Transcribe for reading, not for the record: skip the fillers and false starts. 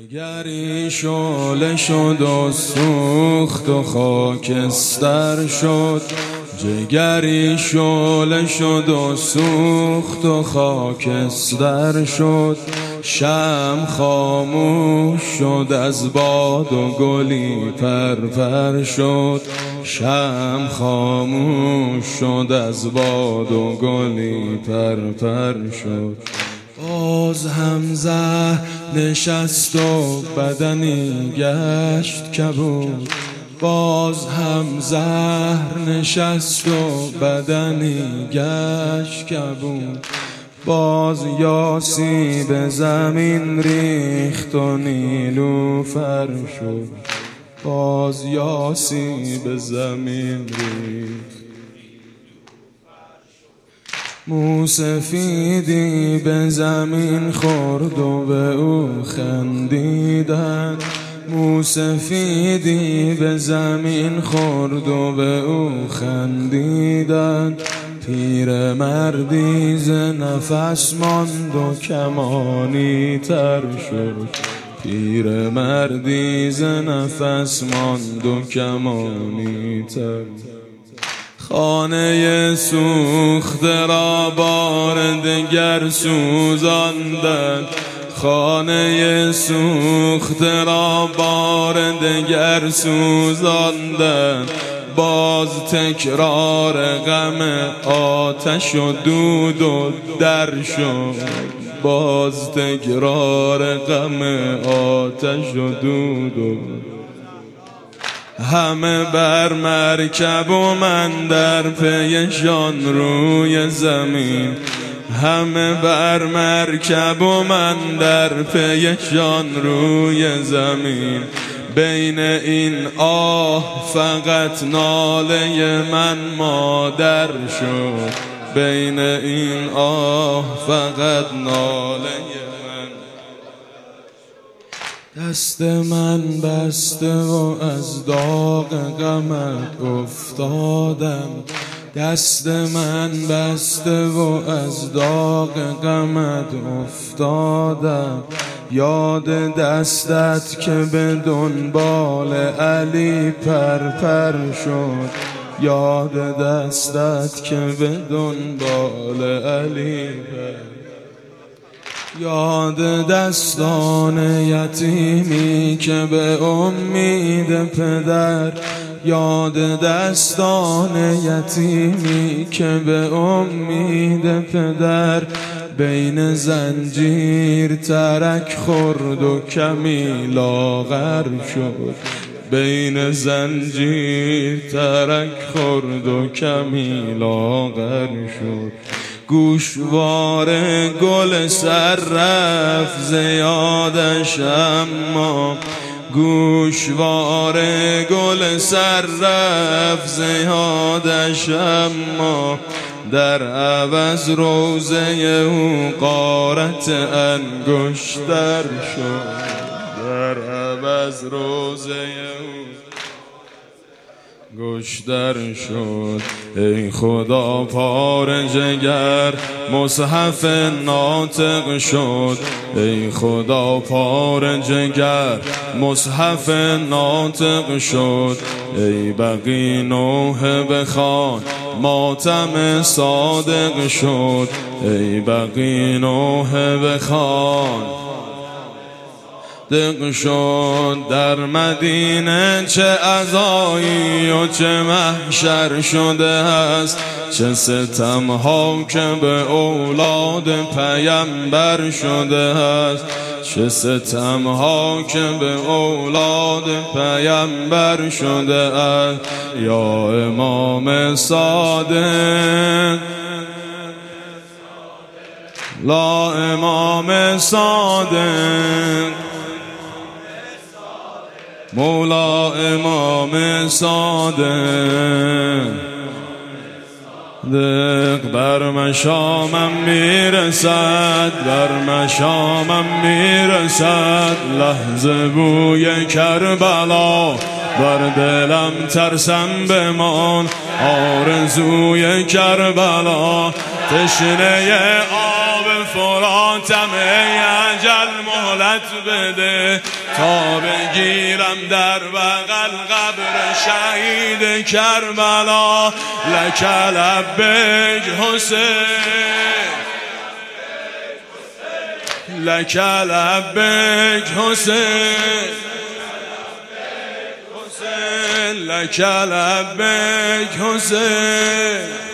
جگری شعله شد و سوخت و خاکستر شد. جگری شعله شد و سوخت و خاکستر شد. شمع خاموش شد از باد و گلی پرپر شد. شمع خاموش شد از باد و گلی پرپر شد. باز هم زهر نشست و بدنی گشت کبود. باز هم زهر نشست و بدنی گشت کبود. باز یاسی به زمین ریخت و نیلوفر شد. باز یاسی به زمین ریخت. موسفیدی به زمین خورد و به او خندیدن. موسفیدی به زمین خورد و به او خندیدن. پیر مردی ز نفس ماند و کمانی تر شد. پیر مردی ز نفس ماند و کمانی تر. خانه سوخته را بار دگر سوزاندند. خانه سوخته را بار دگر سوزاندند. باز تکرار غم آتش و دود و در شد. باز تکرار غم آتش و دود و همه بر مرکب و من در پیشان روی زمین. همه بر مرکب و من در پیشان روی زمین. بین این آه فقط ناله من مادر شد. بین این آه فقط ناله من. دست من بسته و از داغ غمت افتادم. دست من بسته و از داغ غمت افتادم. یاد دستت که به دنبال علی پرپر شد. یاد دستت که به دنبال علی پرپر. یاد دستان یتیمی که به امید پدر. یاد دستان یتیمی که به امید پدر. بین زنجیر ترک خورد و کمی لاغر شد. بین زنجیر ترک خورد و کمی لاغر شد. گوشوار گل سر رفت زیادش اما. گوشوار گل سر رفت زیادش اما. در عوض روزه او غارت انگشتر شد. در عوض روزه او گشتر شد. ای خدا پار جگر مصحف ناطق شد. ای خدا پار جگر مصحف ناطق شد. ای بقی نوحه بخوان ماتم صادق شد. ای بقی نوحه بخوان دق شد. در مدینه چه عزایی و چه محشر شده است. چه ستمها که به اولاد پیمبر شده است. چه ستمها که به اولاد پیمبر شده است. یا امام صادق لا امام صادق مولا امام صادق. بر مشامم میرسد بر مشامم میرسد. لحظه بوی کربلا بر دلم ترسم بمان آرزوی کربلا تشنه آب فراتم ای اجل مهلت بده تا بگیرم در بغل قبر شهید کربلا لک لبیک حسین لک لبیک حسین لک لبیک حسین